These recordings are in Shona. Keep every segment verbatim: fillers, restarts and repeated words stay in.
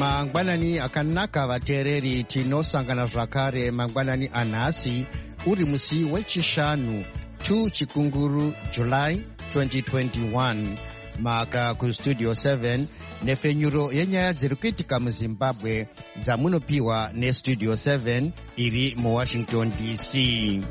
Mangwanani akanaka vateereri, tinosangana zvakare mangwanani anhasi uri musi wechishanu two chikunguru July twenty twenty-one. Maka kustudio seven nefenyuro yenyaya dziri kuitika muZimbabwe dzamunopiwa nestudio seven iri muWashington D C.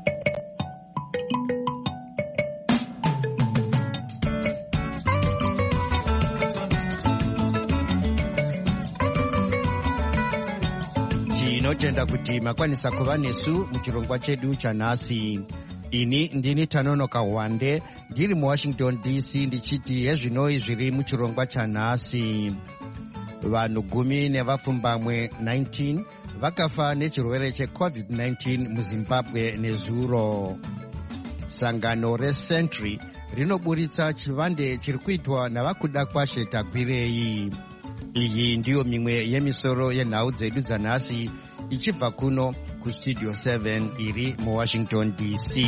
Tinotenda kuti makwanisa kuva nesu muchirongwa chedu chanhasi. Ini ndini Tanonoka Wande ndiri muWashington D C ndichiti hezvinoi zviri muchirongwa chanhasi. Vanhu gumi nevapfumbamwe nineteen vakafa nechirwere checovid nineteen muZimbabwe nezuro. Sangano reSentry rinoburitsa chivande chiri kuitwa navakuda kwashe tagwirei. Iyi ndiyo mimwe yemisoro yenhau dzedu dzanhasi ichibva kuno kustudio seven iri muWashington D C.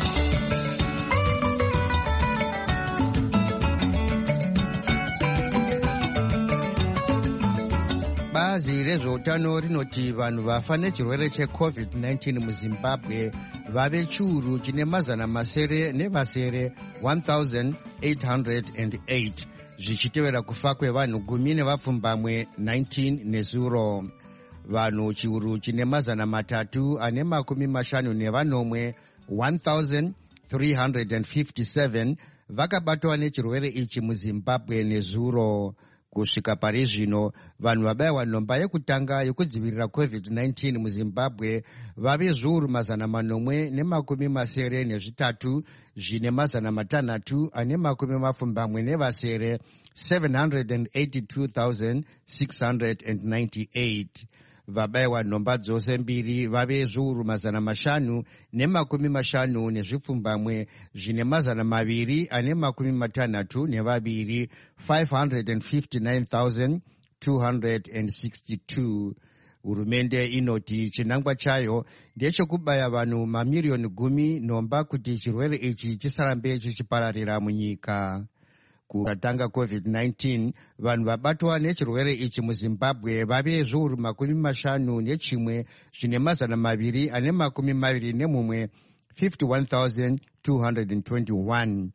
Bazi rezveutano rinoti vanhu vafa nechirwere checovid nineteen muZimbabwe vave chiuru chine mazana masere nevasere one thousand eight hundred eight, zvichitevera kufa kwevanhu gumi nevapfumbamwe nineteen nezuro. Vanhu chiuru chine mazana matatu ane makumi mashanu nevanomwe one thousand three hundred fifty-seven vakabatwa nechirwere ichi muZimbabwe nezuro. Kusvika pari zvino vanhu vabayiwa nhomba yekutanga yekudzivirira covid nineteen muZimbabwe vave zviuru mazana manomwe nemakumi masere nezvitatu zvine mazana matanhatu ane makumi mapfumbamwe nevasere seven hundred eighty-two thousand six hundred ninety-eight. Vabayiwa nhomba dzose mbiri vave zviuru mazana mashanu nemakumi mashanu nezvipfumbamwe zvine mazana maviri ane makumi matanhatu nevaviri five hundred fifty-nine thousand two hundred sixty-two. Hurumende inoti chinangwa chayo ndechekubaya vanhu mamiriyoni gumi nhomba kuti chirwere ichi chisarambe chichipararira munyika. Kukatanga covid nineteen vanhu vabatwa nechirwere ichi muZimbabwe vave zviuru makumi mashanu nechimwe zvine mazana maviri ane makumi maviri nemumwe fifty-one thousand two hundred twenty-one.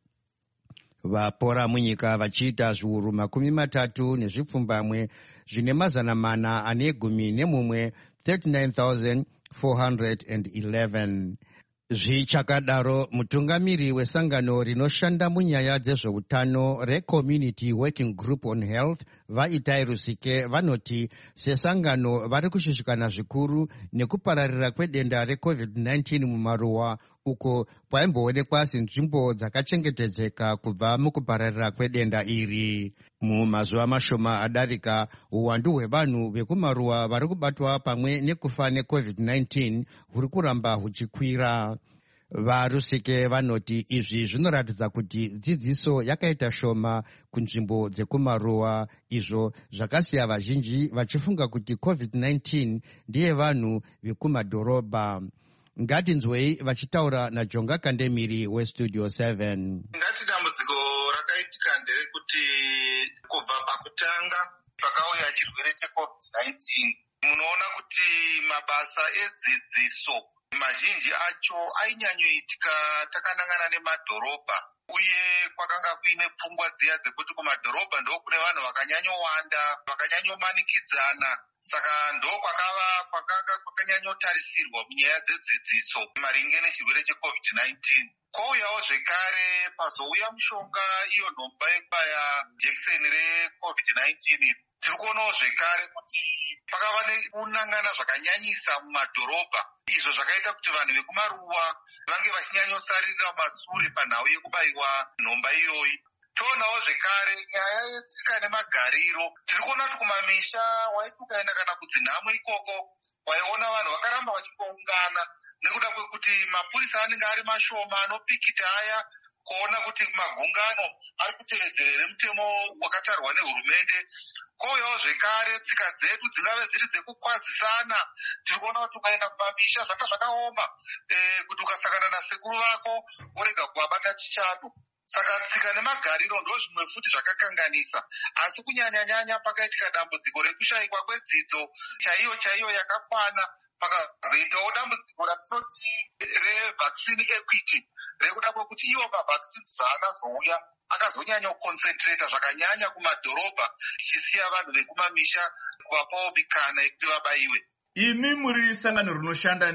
Vapora munyika vachiita zviuru makumi matatu nezvipfumbamwe zvine mazana mana ane gumi nemumwe thirty-nine thousand four hundred eleven. Zvichakadaro, mutungamiri wesangano rinoshanda munyaya dzezveutano reCommunity Working Group on Health vaItai Rusike vanoti sesangano vari kushushikana zvikuru nekupararira kwedenda recovid nineteen mumaruwa uko kwaimboonekwa senzvimbo dzakachengetedzeka kubva mukupararira kwedenda iri. Mumazuva mashoma adarika, uwandu hwevanhu vekumaruwa vari kubatwa pamwe nekufa necovid nineteen huri kuramba huchikwira. VaRusike vanoti izvi zvinoratidza kuti dzidziso yakaita shoma kunzvimbo dzekumaruwa, izvo zvakasiya vazhinji vachifunga kuti covid nineteen ndiye vanhu vekumadhorobha. Ngatinzwei vachitaura naJonga Kandemiri weStudio seven. Ngati dambudziko rakaitika nderekuti kubva pakutanga pakauya chirwere checovid nineteen, munoona kuti mabasa edzidziso mazhinji acho ainyanyoitika takanangana nemadhorobha, uye kwakanga kuine pfungwa dziya dzekuti kumadhorobha ndo kune vanhu vakanyanyowanda vakanyanyomanikidzana. Saka ndo kwakava kwakanga kwakanyanyotarisirwa munyaya dzedzidziso maringe nechirwere checovid nineteen. Kwouyawo zvekare pazouya mushonga iyo nhomba yekubaya jekiseni recovid nineteen. Tiri kuonawo zvekare kuti pakava nekunangana zvakanyanyisa mumadhorobha, izvo zvakaita kuti vanhu vekumaruwa vange vachinyanyosarira masure panhau yekubayiwa nhomba iyoyi. Toonawo zvekare nyaya yetsika nemagariro. Tiri kuona kuti kumamisha waiti ukaenda kana kudzinhamo ikoko waiona vanhu vakaramba vachingoungana nekuda kwekuti mapurisa anenge ari mashoma anopikita aya kuona kuti magungano ari kutevedzerere mutemo wakatarwa nehurumende. Kwouyawo zvekare tsika dzedu dzingave dziri dzekukwazisana. Tiri kuona kuti ukaenda kumamisha zvanga zvakaoma, e, kuti ukasangana nasekuru vako urega kuvabata chichano. Saka tsika nemagariro ndo zvimwe futi zvakakanganisa, asi kunyanya-nyanya pakaitika dambudziko rekushayikwa kwedzidzo chaiyo chaiyo yakakwana, pakazoitawo dambudziko ratinoti revhaccine equity, rekuda kwekuti iwo mavhaccines zvaakazouya akazonyanya kuconcentrata zvakanyanya kumadhorobha, ichisiya vanhu vekumamisha kuvapawo mikana yekuti vabaiwe. Imi muri sangano rinoshanda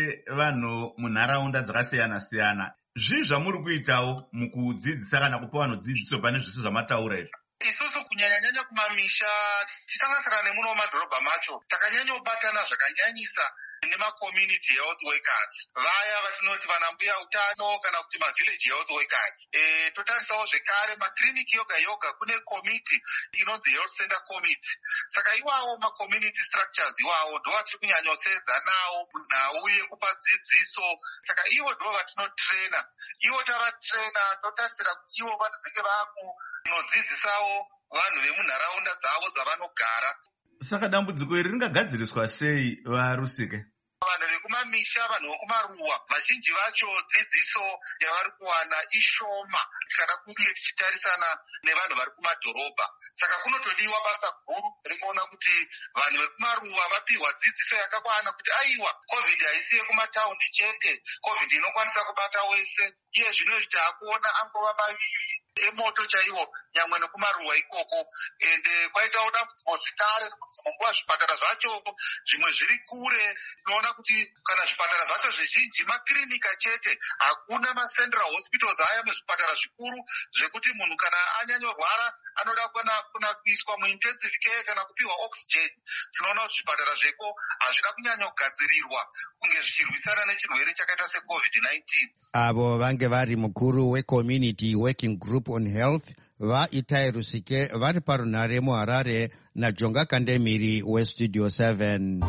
nevanhu munharaunda dzakasiyana-siyana. Zvii zvamuri kuitawo mukudzidzisa kana kupa vanhu dzidziso pane zvese zvamataura izvi? Isusu kunyanya-nyanya kumamisha tichisanganisira nemuno mumadhorobha macho takanyanyobatana zvakanyanyisa nema-community health workers, vaya vatinoti vana mbuya utano kana kuti ma-village health workers. E, totarisawo zvekare makliniki yoga yoga kune committee inonzi health center committee. Saka iwawo ma-community structures iwawo ndo vatiri kunyanyosedza nawo nhau yekupa dzidziso. Saka ivo ndo vatinotrena, ivo tavatrena totarisira kuti ivo vanenge vakunodzidzisawo vanhu vemunharaunda dzavo dzavanogara. Saka dambudziko iri ringagadziriswa sei vaRusike? Vanhu vekumamisha, vanhu vekumaruwa, vazhinji vacho dzidziso yavari kuwana ishoma kana kunge tichitarisana nevanhu vari kumadhorobha. Saka kunotodiwa basa guru rekuona kuti vanhu vekumaruwa vapiwa dzidziso yakakwana kuti aiwa, covid haisi yekumataundi chete, covid inokwanisa kubata wese. Iye zvino taakuona angova maviri emoto chaiwo nyamwe nekumaruwa ikoko. Ende kwaitawo dambudziko zvekare kuti munguva zvipatara zvacho zvimwe zviri kure. Tinoona kuti kana zvipatara zvacho zvizhinji makirinika chete, hakuna macentral hospitals aya mezvipatara zvikuru zvekuti munhu kana anyanyorwara anoda kuna kuiswa muintensive care kana kupiwa oxygen. Tinoona kuti zvipatara zveko hazvina kunyanyogadzirirwa kunge zvichirwisana nechirwere chakaita secovid nineteen. Avo vange vari mukuru we-Community Working Group on Health vaItai Rusike vari parunhare muHarare naJonga Kandemiri weStudio seven.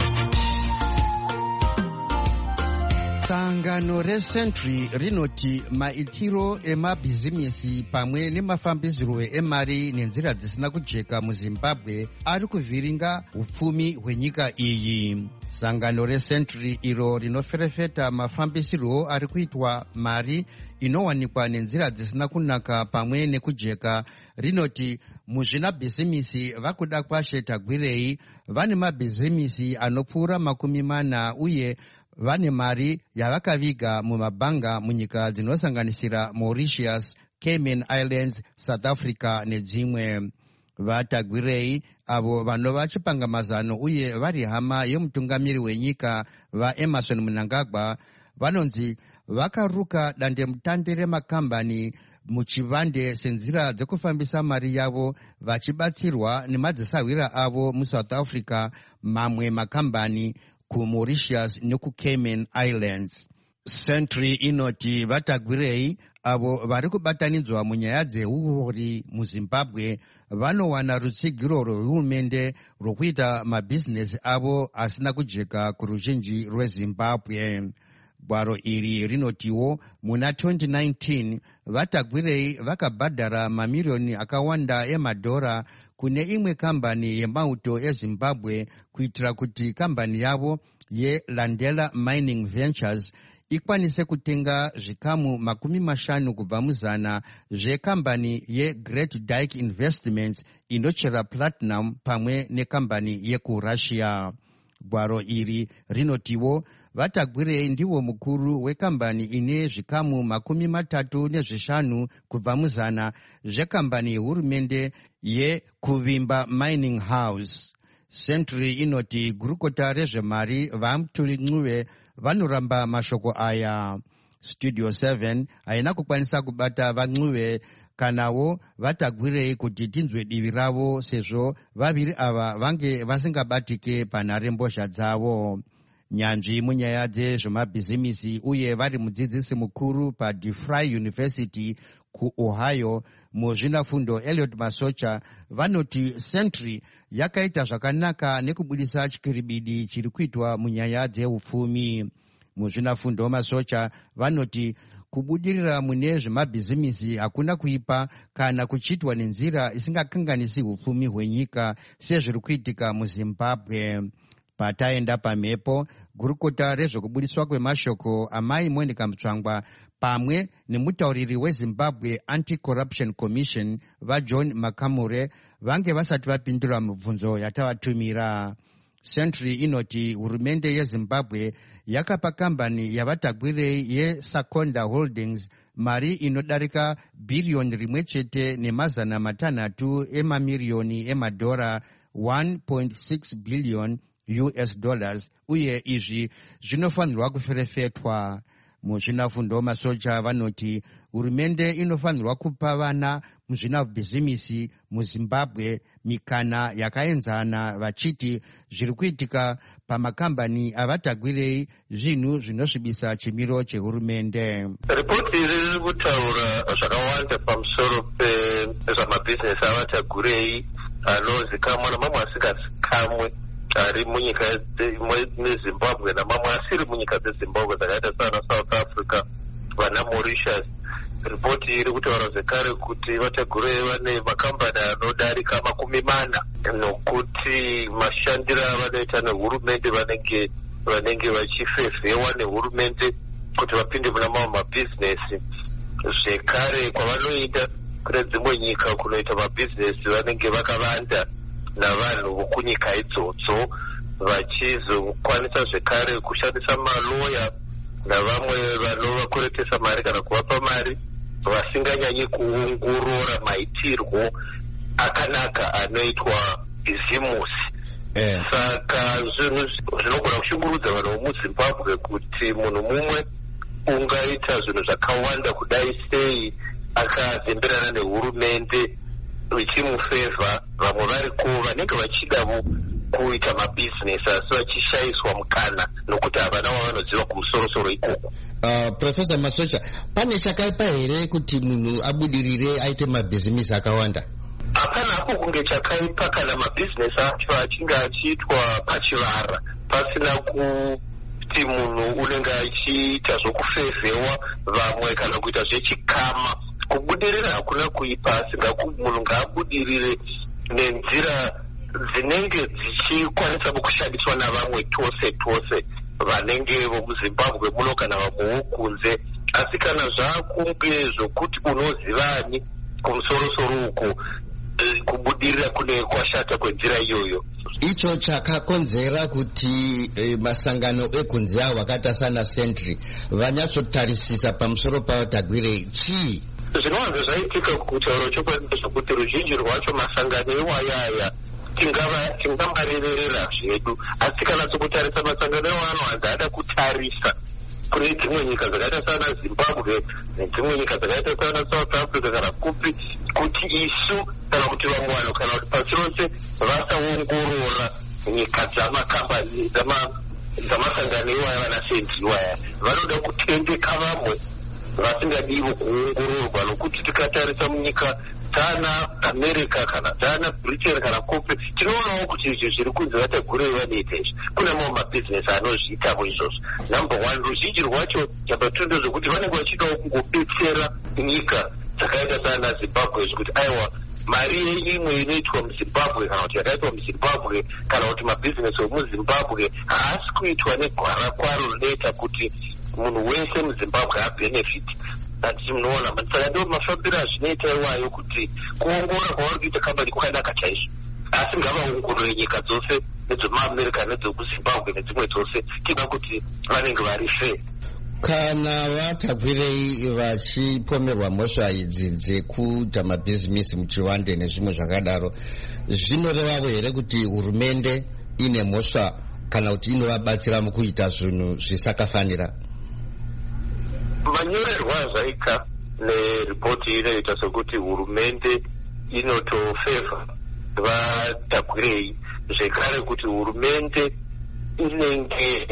Sangano reSentry rinoti maitiro emabhizimisi pamwe nemafambisirwo emari nenzira dzisina kujeka muZimbabwe ari kuvhiringa upfumi hwenyika iyi. Sangano reSentry iro rinoferefeta mafambisirwo ari kuitwa mari inowanikwa nenzira dzisina kunaka pamwe nekujeka rinoti muzvina bhizimisi vakuda kwashe tagwirei vane mabhizimisi anopfuura makumi mana uye vane mari yavakaviga mumabhanga munyika dzinosanganisira Mauritius, Cayman Islands, South Africa nedzimwe. Vatagwirei avo vanova chipangamazano uye vari hama yomutungamiri wenyika vaEmerson Mnangagwa vanonzi vakaruka dandemutande remakambani muchivande senzira dzekufambisa mari yavo vachibatsirwa nemadzisahwira avo muSouth Africa, mamwe makambani kuMauritius nekuCayman Islands. Sentry inoti vatagwirei avo vari kubatanidzwa munyaya dzeuori muZimbabwe vanowana rutsigiro rwehurumende rwokuita mabhizinesi avo asina kujeka kuruzhinji rweZimbabwe. Gwaro iri rinotiwo muna twenty nineteen vatagwirei vakabhadhara mamiriyoni akawanda emadhora kune imwe kambani yemauto eZimbabwe kuitira kuti kambani yavo yeLandela Mining Ventures ikwanise kutenga zvikamu makumi mashanu kubva muzana zvekambani yeGreat Dyke Investments inochera platinum pamwe nekambani yekuRussia. Gwaro iri rinotiwo vatagwirei ndiwo mukuru wekambani ine zvikamu makumi matatu nezvishanu kubva muzana zvekambani yehurumende yeKuvimba Mining House. Sentry inoti gurukota rezvemari vaMtuli Ncube vanoramba mashoko aya. Studio seven haina kukwanisa kubata vaNcube kanawo vatagwirei kuti tinzwe divi ravo sezvo vaviri ava vange vasingabatike panharembozha dzavo. Nyanzvi munyaya dzezvemabhizimisi uye vari mudzidzisi mukuru paDeFry University kuOhio muzvinafundo Elliot Masocha vanoti Sentry yakaita zvakanaka nekubudisa chikiribidi chiri kuitwa munyaya dzeupfumi. Muzvinafundo Masocha vanoti kubudirira mune zvemabhizimisi hakuna kuipa kana kuchitwa nenzira isingakanganisi upfumi hwenyika sezviri kuitika muZimbabwe. Pataenda pamhepo, gurukota rezvokubudiswa kwemashoko amai Monica Mutsvangwa pamwe nemutauriri weZimbabwe Anti-Corruption Commission vaJohn Makamure vange vasati vapindura mibvunzo yatavatumira. Century inoti hurumende yeZimbabwe yakapa kambani yavatagwirei yeSakonda Holdings mari inodarika bhiriyoni rimwe chete nemazana matanhatu emamiriyoni emadhora one point six billion U S dollars, uye izvi zvinofanirwa kuferefetwa. Muzvinafundo masocha vanoti hurumende inofanirwa kupa vana muzvinabhizimisi muZimbabwe mikana yakaenzana, vachiti zviri kuitika pamakambani avatagwirei zvinhu zvinosvibisa chimiro chehurumende. Ripoti iri riri kutaura zvakawanda pamusoro pezvamabhizinesi avatagwirei anozikamwa namamwe asingazikamwe ari munyika meZimbabwe namamwe asiri munyika dzeZimbabwe dzakaita sana South Africa, vana Mauritius. Ripoti iri kutaura zvekare kuti vatagwirei vane makambani anodarika makumi mana, nokuti mashandiro avanoita nehurumende vanenge vanenge vachifevhewa nehurumende kuti vapinde muna mamwe mabhizinesi. Zvekare kwavanoenda kune dzimwe nyika kunoita mabhizinesi vanenge vakavanda navanhu vokunyika idzodzo, vachizokwanisa zvekare kushandisa maloya navamwe vanovakweretesa mari kana kuvapa mari vasinganyanyi kuongorora maitirwo akanaka anoitwa bhizimusi. Eh. Saka zvinhu zvinogona kushungurudza vanhu vomuZimbabwe kuti munhu mumwe ungaita zvinhu zvakawanda kudai sei akazemberana nehurumende ichimufevha, vamwe variko vanenge vachidavo kuita mabhizinesi asi vachishayiswa mukana nokuti havana wavanodziva kumusorosoro ikoko. Uh, Profesa Masocha, pane chakaipa here kuti munhu abudirire aite mabhizimisi akawanda? Hapana hapo kunge chakaipa kana mabhizinesi acho achinge achiitwa pachivara pasina kuti munhu unenge achiita zvokufevhewa vamwe kana kuita zvechikama. Kubudirira hakuna kuipa, asi munhu ngaabudirire nenzira dzinenge dzichikwanisa kushandiswa navamwe tose tose vanenge vomuZimbabwe muno kana vamwewo kunze. Asi kana zvaakunge zvokuti unozivani kumusorosoro uko, kubudirira kune kwashata kwenzira iyoyo. Icho chakakonzera kuti e, masangano ekunze awo akaita sana Century vanyatsotarisisa pamusoro pavatagwirei chii? Zvinowanza zvaitika kutauro chokwadi zvokuti ruzhinji rwacho masangano iwayaya tingamarerera zvedu, asi kana sokutarisa masangano iwano ada kutarisa kune dzimwe nyika dzakaita sana Zimbabwe nedzimwe nyika dzakaita sana South Africa kana kupi, kuti isu kana kuti vamwe vanhu kana kuti pasi rose vasaongorora nyika dzamakambani dzamasangano iwaya vana Century iwaya vanoda kutendeka vamwe vasingadiwo kuongororwa, nokuti tikatarisa munyika dzana America kana dzana Britain kana kupi, tinoonawo kuti izvi zviri kunze vatagwirei vanoita izvi. Kune mamwe mabhizinesi anozviitavo izvozvo. Number one, ruzhinji rwacho number two ndezvokuti vanenge vachidawo kungobetsera nyika dzakaita sana Zimbabwe zvekuti aiwa mari imwe inoitwa muZimbabwe kana kuti yakaitwa muZimbabwe kana kuti mabhizinesi emuZimbabwe haasi kuitwa negwara kwaro rinoita kuti munhu wese muZimbabwe abenefit. Ati munoona saka ndo mafambiro azvinoita iwayo kuti kuongorora kwavari kuita kambani kwakanaka chaizvo, asi ngavaongorore nyika dzose nedzomuAmerica nedzokuZimbabwe nedzimwe dzose tiba kuti vanenge vari fair. Kana vatagwirei vachipomerwa mhosva idzi dzekuita mabhizimisi muchiwande nezvimwe zvakadaro, zvinorevavo here kuti hurumende ine mhosva kana kuti inovabatsira mukuita zvinhu zvisakafanira? Manyorerwa azvaita neripoti inoita sokuti hurumende inotofevha vatagwirei, zvekare kuti hurumende inenge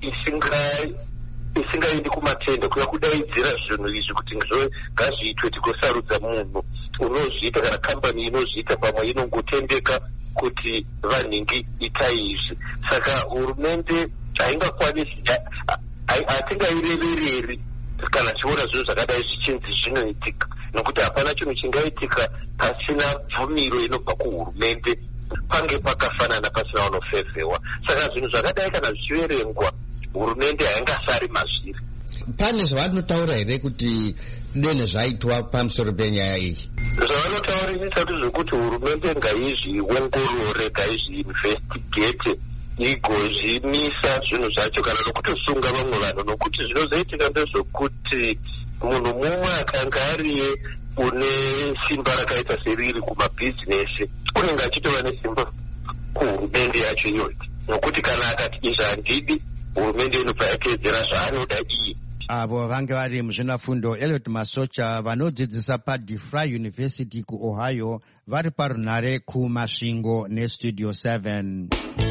isingaendi kumatenda kuya kudaidzira zvinhu izvi kuti ngazviitwe tikosarudza munhu unozviita kana kambani inozviita, pamwe inongotendeka kuti vanhingi itai izvi. Saka hurumende haingakwanisi, hatingairevereri kana chiona zvinhu zvakadai zvichinzi zvinoitika, nokuti hapana chinhu chingaitika pasina bvumiro inobva kuhurumende, pange pakafanana pasina unofevhewa. Saka zvinhu zvakadai kana zvichiverengwa hurumende haingasari mazviri. pane zvavanotaura here kuti dene zvaitwa pamusoro penyaya iyi? Zvavanotaurisa zvekuti hurumende ngaizviongorore, ngaizviinvestigate, igozvimisa zvinhu zvacho kana nokutosunga vamwe vanhu, nokuti zvinozoitika ndezvokuti munhu mumwe akanga ariye une simba rakaita seriri kumabhizinesi unenge achitova nesimba kuhurumende yacho iyoyi, nokuti kana akati izvi handidi, hurumende inobva yateedzera zvaanoda iye. Avo vange vari muzvinafundo Elliot Masocha vanodzidzisa paDeFry University kuOhio vari parunhare kumasvingo neStudio seven.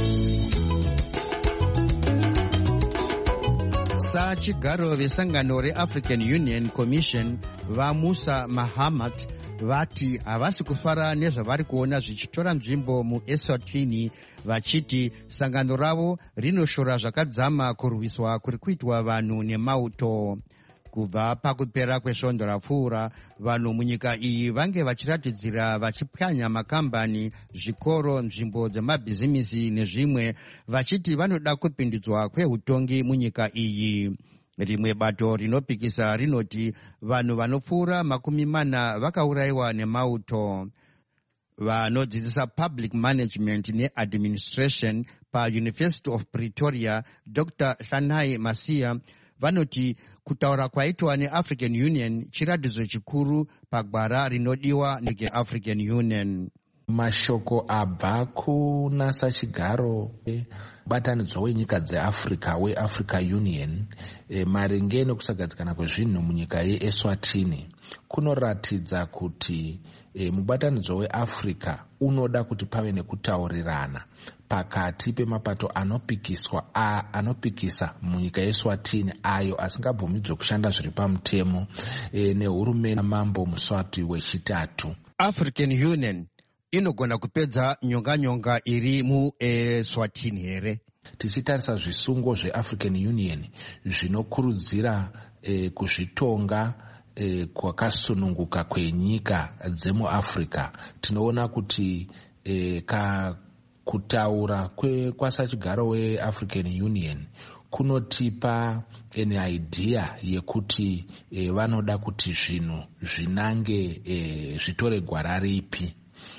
Sachigaro vesangano reAfrican Union Commission vaMusa Mahamat vati havasi kufara nezvavari kuona zvichitora nzvimbo muEswatini, vachiti sangano ravo rinoshora zvakadzama kurwiswa kuri kuitwa vanhu nemauto. Kubva pakupera kwesvondo rapfuura, vanhu munyika iyi vange vachiratidzira vachipwanya makambani, zvikoro, nzvimbo dzemabhizimisi nezvimwe, vachiti vanoda kupindudzwa kweutongi munyika iyi. Rimwe bato rinopikisa rinoti vanhu vanopfuura makumi mana vakaurayiwa nemauto. Vanodzidzisa public management neadministration paUniversity of Pretoria, Doctor Hlanai Masia, vanoti kutaura kwaitwa neAfrican Union chiratidzo chikuru pagwara rinodiwa neAfrican Union. Mashoko abva kuna Sachigaro batanidzwa wenyika dzeAfrica weAfrica Union e, maringe nekusagadzikana kwezvinhu munyika yeEswatini kunoratidza kuti e, mubatanidzwa weAfrica unoda kuti pave nekutaurirana pakati pemapato anopikiswa a, anopikisa munyika yeEswatini ayo asingabvumidzwe kushanda zviri pamutemo e, nehurumende mambo Mswati wechitatu. African Union inogona kupedza nyonga-nyonga iri muEswatini here? Tichitarisa zvisungo zveAfrican Union zvinokurudzira eh, kuzvitonga eh, kwakasununguka kwenyika dzemuAfrica, tinoona kuti eh, ka kutaura kwe kwasachigaro weAfrican Union kunotipa an idea yekuti eh, vanoda kuti zvinhu zvinange eh, zvitore gwara ripi.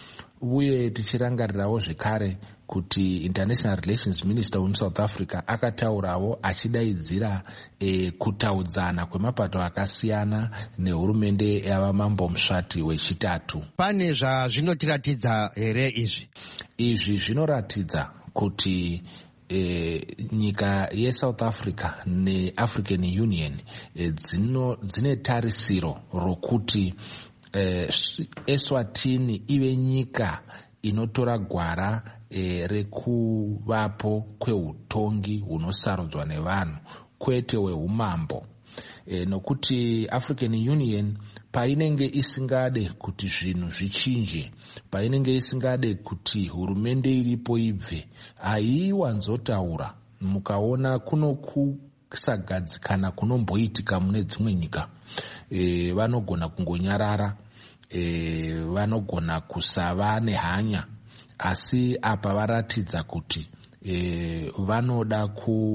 Uye tichirangarirawo zvekare kuti International Relations Minister weSouth Africa akataurawo achidaidzira e, kutaudzana kwemapato akasiyana nehurumende yavamambo Mswati wechitatu. Pane zvazvinotiratidza here izvi? Izvi zvinoratidza kuti E, nyika yeSouth Africa neAfrican Union e, dzino, dzine tarisiro rokuti e, Eswatini ive nyika inotora gwara e, rekuvapo kweutongi hunosarudzwa nevanhu kwete wehumambo. E, nokuti African Union painenge isingade kuti zvinhu zvichinje, painenge isingade kuti hurumende iripo ibve, haiwanzotaura. Mukaona kuno kusagadzikana kunomboitika mune dzimwe nyika, e, vanogona kungonyarara, e, vanogona kusava nehanya, asi apa varatidza kuti e, vanoda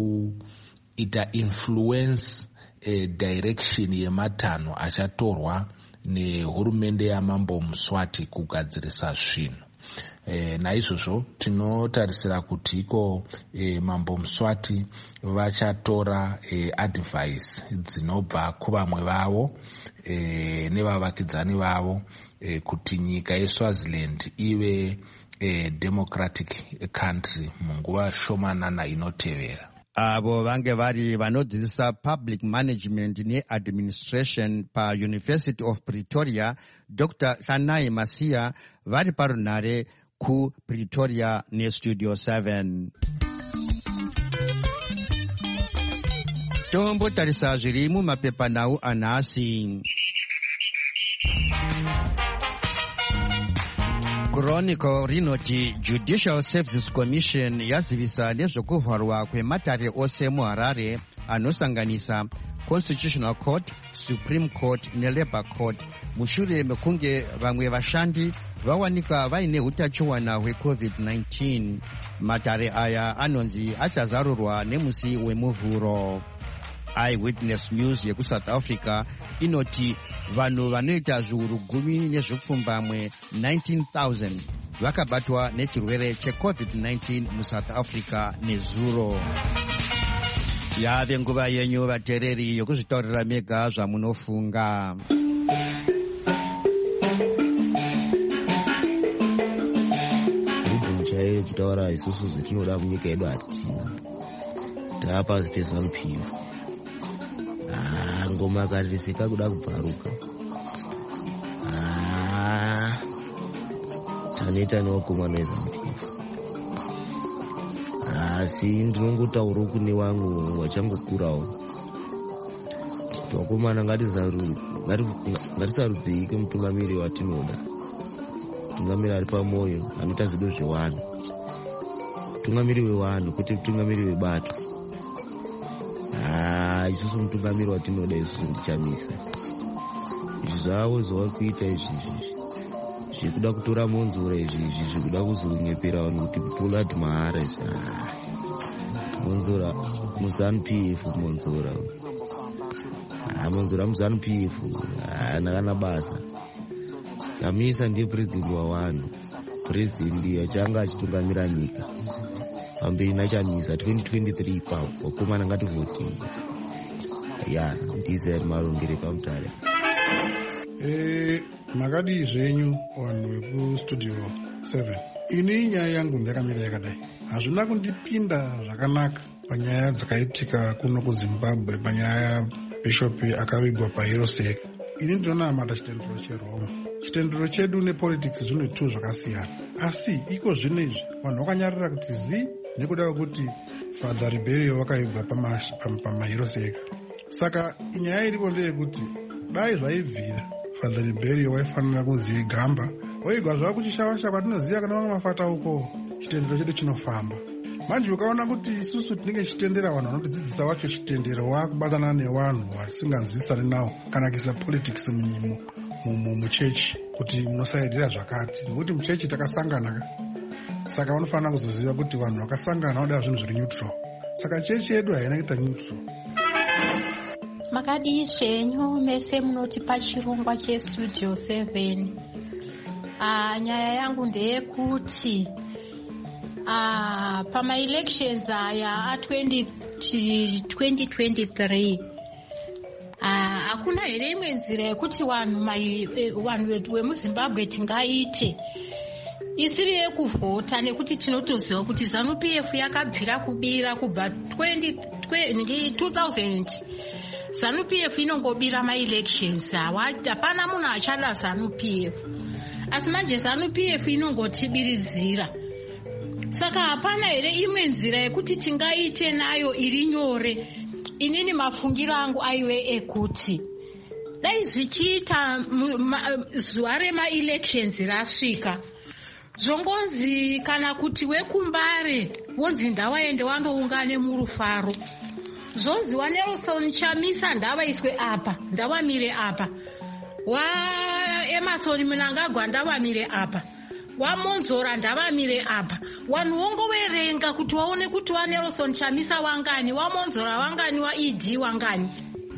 kuita influence e, direction yematanho achatorwa nehurumende yamambo Mswati kugadzirisa zvinhu. E, naizvozvo tinotarisira kuti iko e, mambo Mswati vachatora e, advice dzinobva kuvamwe vavo e, nevavakidzani vavo e, kuti nyika yeSwaziland ive e, democratic country munguva shomanana inotevera. Avo vange vari vanodzidzisa public management neadministration paUniversity of Pretoria, Doctor Hlanai Masia, vari parunhare kuPretoria neStudio seven. Tombotarisa zviri mumapepanhau anhasi. Chronicle rinoti Judicial Services Commission yazivisa nezvekuvharwa kwematare ose muHarare anosanganisa Constitutional Court, Supreme Court neLabour Court mushure mekunge vamwe vashandi vawanika vaine utachiwana hweCovid nineteen. Matare aya anonzi achazarurwa nemusi wemuvhuro. Eyewitness News yekusouth Africa inoti vanhu vanoita zviuru gumi nezvipfumbamwe nineteen thousand vakabatwa nechirwere checovid nineteen musouth Africa nezuro. Yave nguva yenyu vateereri yokuzvitaurira mega zvamunofunga. Chaiyo kutaura isusu zvetinoda munyika yedu hatina. Tapa personal P V. Ah, ngoma karisika kuda kubvaruka. Ah, taneta nokumanoeza P V. Asi ndinongotaura kune wangu wachangokurawo. Tokomana ngatisarudzike mutungamiri watinoda. Mutungamiri ari pamoyo anoita zvido zvevanhu. Mutungamiri wevanhu kwete mutungamiri webato. Ah, isusu mutungamiri watinoda isusu ndichamisa. Izvi zvavo zvava kuita izvi zvikuda kutora monzora izvi zvikuda kuzonyepera vanhu kuti pulati mahara izvi. Monzora muzanu P F monzora. Ah, monzora muzanu P F. Ah, nakana basa. Chamisa ndiye president wavanhu. President achanga achitungamira nyika. Pamberi nachamisa twenty twenty-three ipapo wakomana ngativhotingi. Ya, ndize marongere pamutare. Eh, makadi zvenyu vanhu vekustudio seven. Ini nyaya yangu ndakamira yakadai. Hazvina kundipinda zvakanaka panyaya dzakaitika kuno kuZimbabwe panyaya bishop akavigwa paHiroseca. Ini ndinonamata chitendero cheRoma. Chitendero chedu nepolitics zvine two zvakasiyana. Asi iko zvinezvi vanhu vakanyarira kuti zi nekuda kwekuti Father Ribeiro vakavigwa pamaHiroseca. Saka nyaya iripo ndeyekuti dai zvaibvira Father Ribeiro waifanira kunzi gamba oigwa zvava kuchishava-shava kwatinoziva kana vamwe mafata uko chitendero chedu chinofamba. Manje ukaona kuti isusu tinenge chitendera vanhu vanotidzidzisa wacho chitendero wakubatana nevanhu vasinganzwisani nawo kana kuisa politics muchechi kuti munosaidira zvakati nekuti muchechi takasangana. Saka vanofanira kuzoziva kuti vanhu vakasangana vanoda zvinhu zviri neutral. Saka chechi yedu haina kuita neutral. Makadi zvenyu mese munoti pachirongwa chestudio seven. Ah, nyaya yangu ndeyekuti ah, pama-elections aya a twenty twenty-three ah, hakuna here imwe nzira yekuti vanhu vanhu vemuZimbabwe tingaite isiri yekuvhota nekuti tinotoziva kuti ZANU-P F yakabvira kubira kubva two thousand. ZANU-P F inongobira ma-elections hapana munhu achada ZANU-P F. Asi manje ZANU-P F inongotibiridzira. Saka hapana here imwe nzira yekuti tingaite nayo iri nyore. Inini mafungiro angu aiwe ekuti dai zvichiita zuva rema-elections rasvika zvongonzi kana kuti wekumbare wonzi ndawaende wandoungane murufaro, zvonzi waNelson Chamisa ndavaiswe apa ndavamire apa, wa Emerson Mnangagwa ndavamire apa, wa Monzora ndavamire apa. Vanhu wongoverenga kuti waone kuti wa Nelson Chamisa wangani, wa Monzora wangani, wa E D wangani.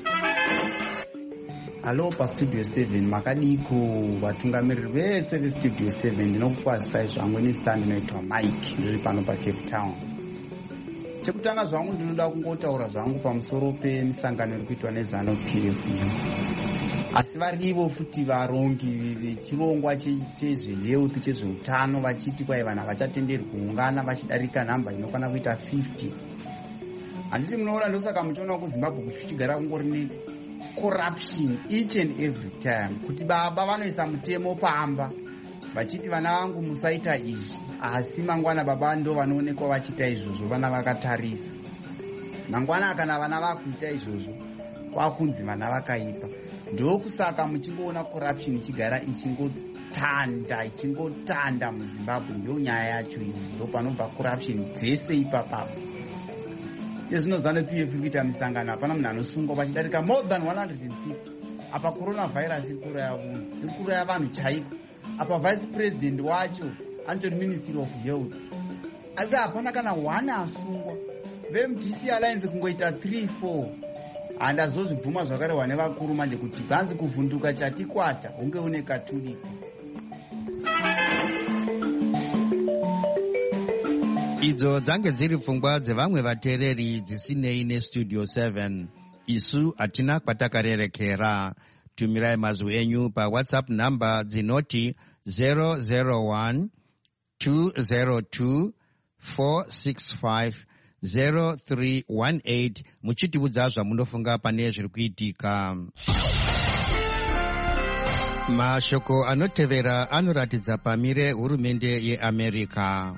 Hello pa Studio seven, makadiko vatungamiriri vese veStudio seven. Ndinokukwazisai zvangu inisitandi noitwa Mike ndiri pano paCape Town. Chekutanga zvangu ndinoda kungotaura zvangu pamusoro pemisangano iri kuitwa neZANU-P F. Asi varivo futi varongi vechirongwa chezveyeuth chezveutano vachiti kwai vanhu havachatenderwi kuungana vachidarika nhamba inokwana kuita fifty. Handiti munoona ndosaka muchiona kuZimbabwe kuti kuchigara kungori ne corruption each and every time. Kuti baba vanoisa mutemo pamba vachiti vana vangu musaita izvi, asi mangwana baba ndo vanoonekwa vachiita izvozvo vana vakatarisa. Mangwana kana vana vakuita izvozvo kwakunzi vana vakaipa. Ndokusaka muchingoona corruption ichigara ichingotanda ichingotanda muZimbabwe. Ndio nyaya yacho iyi, ndo panobva corruption dzese ipapapo. Izvino ZANU-P F kuita misangano hapana munhu anosungwa vachidarika more than one hundred fifty. Apa coronavirus ikura yavanhu ikura yavanhu chaiko. Apa vice president wacho antori ministry of health, asi hapana kana one asungwa. VeMDC Alliance kungoita three four. handazozvibvuma zvakarehwa nevakuru manje kuti ganzi kuvhunduka chatikwata hunge une katuriko. Idzo dzange dziri pfungwa dzevamwe vateereri dzisinei nestudio seven. Isu hatina kwatakarerekera. Tumirai mazwi enyu pawhatsapp namba dzinoti zero zero one two zero two four six five zero three one eight muchitiudza zvamunofunga pane zviri kuitika. Mashoko anotevera anoratidza pamire hurumende yeAmerica.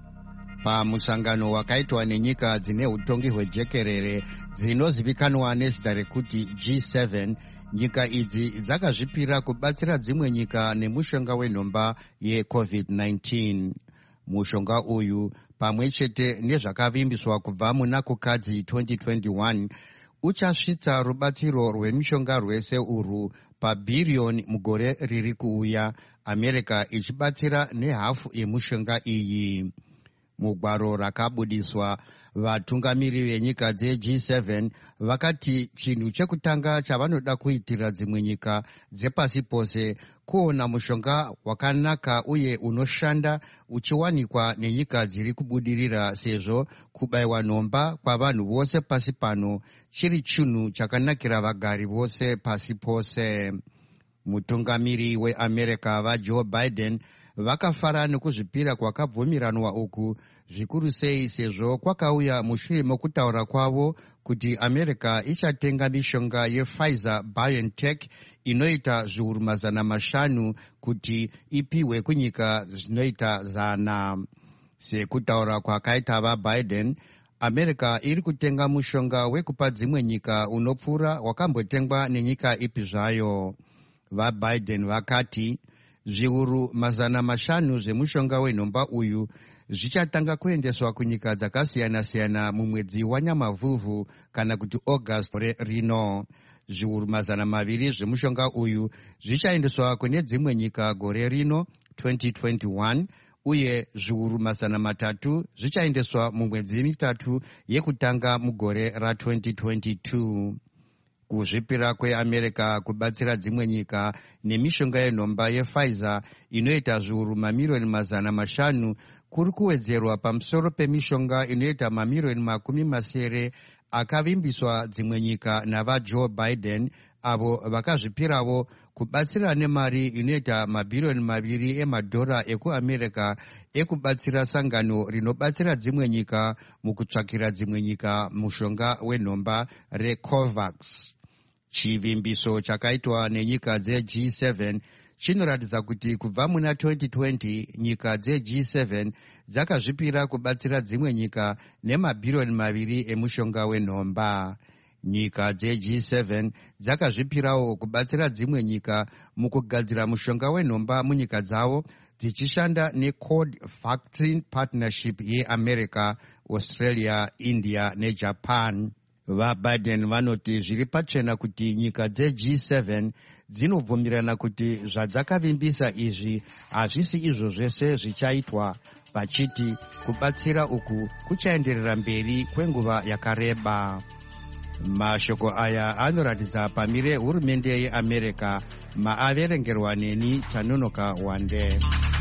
Pamusangano wakaitwa nenyika dzine utongi hwejekerere dzinozivikanwa nezita rekuti G seven, nyika idzi dzakazvipira kubatsira dzimwe nyika nemushonga wenhomba yecovid nineteen. Mushonga uyu pamwe chete nezvakavimbiswa kubva muna kukadzi twenty twenty-one uchasvitsa rubatsiro rwemishonga rwese urwu pabhiriyoni mugore riri kuuya, America ichibatsira nehafu yemushonga iyi. Mugwaro rakabudiswa, vatungamiri venyika dzeG seven vakati chinhu chekutanga chavanoda kuitira dzimwe nyika dzepasi pose kuona mushonga wakanaka uye unoshanda uchiwanikwa nenyika dziri kubudirira, sezvo kubayiwa nhomba kwavanhu vose pasi pano chiri chinhu chakanakira vagari vose pasi pose. Mutungamiri weAmerica vaJoe Biden vakafara nekuzvipira kwakabvumiranwa uku, zvikuru sei sezvo kwakauya mushure mokutaura kwavo kuti America ichatenga mishonga yePfizer BioNTech inoita zviuru mazana mashanu kuti ipiwe kunyika zvinoita zana. Sekutaura kwakaita vaBiden, America iri kutenga mushonga wekupa dzimwe nyika unopfuura wakambotengwa nenyika ipi zvayo. VaBiden vakati zviuru mazana mashanu zvemushonga wenhomba uyu zvichatanga kuendeswa kunyika dzakasiyana-siyana mumwedzi waNyamavhuvhu kana kuti August rino. Zviuru mazana maviri zvemushonga uyu zvichaendeswa kune dzimwe nyika gore rino twenty twenty-one uye zviuru mazana matatu zvichaendeswa mumwedzi mitatu yekutanga mugore ratwenty twenty-two. Kuzvipira kweAmerica kubatsira dzimwe nyika nemishonga yenhomba yePfizer inoita zviuru mamiriyoni mazana mashanu kuri kuwedzerwa pamusoro pemishonga inoita mamiriyoni makumi masere akavimbiswa dzimwe nyika navaJoe Biden, avo vakazvipirawo kubatsira nemari inoita mabhiriyoni maviri emadhora ekuAmerica ekubatsira sangano rinobatsira dzimwe nyika mukutsvakira dzimwe nyika mushonga wenhomba reCOVAX. Chivimbiso chakaitwa nenyika dzeG seven chinoratidza kuti kubva muna twenty twenty nyika dzeG seven dzakazvipira kubatsira dzimwe nyika nemabhiriyoni maviri emushonga wenhomba. Nyika dzeG seven dzakazvipirawo kubatsira dzimwe nyika mukugadzira mushonga wenhomba munyika dzavo dzichishanda neCold Vaccine Partnership yeAmerica, Australia, India neJapan. VaBiden vanoti zviri pachena kuti nyika dzeG seven dzinobvumirana kuti zvadzakavimbisa izvi hazvisi izvo zvese zvichaitwa, vachiti kubatsira uku kuchaenderera mberi kwenguva yakareba. Mashoko aya anoratidza pamire hurumende yeAmerica. Maaverengerwa neni Tanonoka Wande.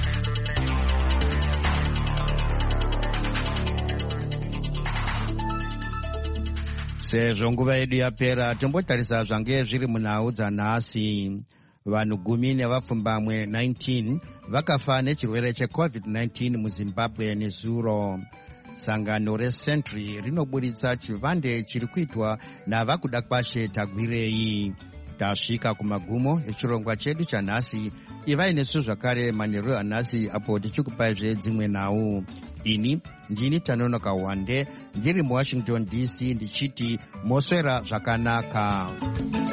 Sezvo nguva yedu yapera, tombotarisa zvange zviri munhau dzanhasi. Vanhu gumi nevapfumbamwe nineteen vakafa nechirwere checovid nineteen muZimbabwe nezuro. Sangano reSentry rinoburitsa chivande chiri kuitwa navakuda kwashe tagwirei. Tasvika kumagumo echirongwa chedu chanhasi. Ivai nesu zvakare manheru anhasi apo tichikupaizve dzimwe nhau. Ini ndini Tanonoka Wande ndiri muWashington D C ndichiti moswera zvakanaka.